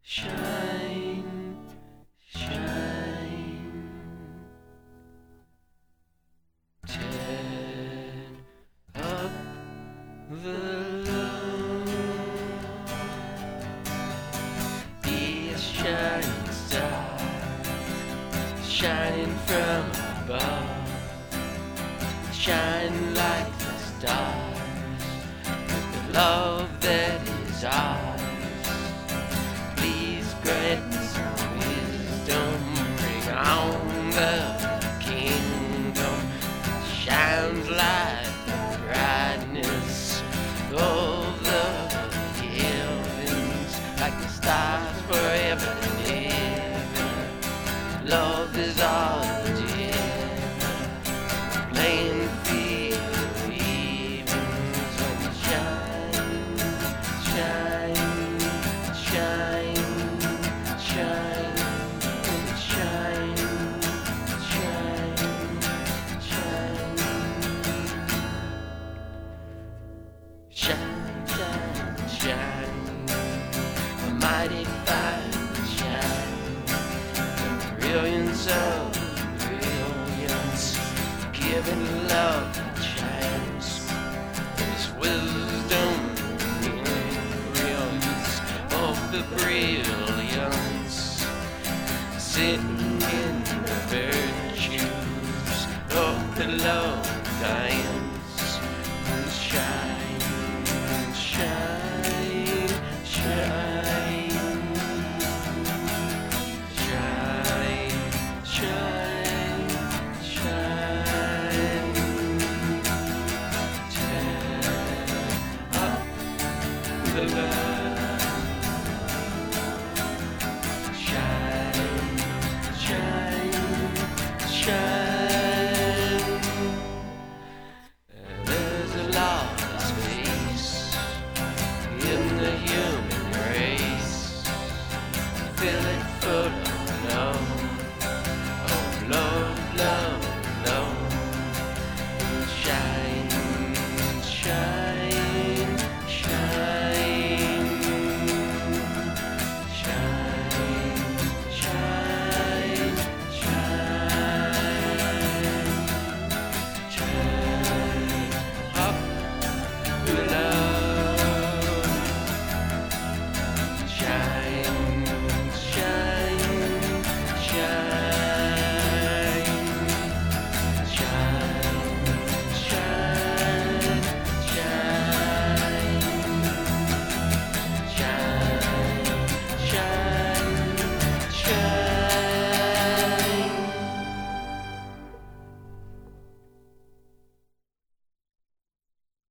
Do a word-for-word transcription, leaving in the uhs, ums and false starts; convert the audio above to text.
Shine, shine. Turn up the low. Be a shining star, shining from above. Shine like the stars with the love that is ours. Please grant me some wisdom, bring on the kingdom. Shines like the brightness of the heavens, like the stars forever and ever. Love is all together, playing field evens when you shine, shine, shine, shine, when you shine, shine, shine, shine, shine, shine, a mighty fire shine, the brilliance of brilliance, giving love a chance. There's wisdom in the brilliance of the brilliance, sitting in the virtues of the love dance. Shine, shine, shine, shine, shine, shine. Turn up the light. Shine, shine, shine. There's a lost piece in the human race. Fill it full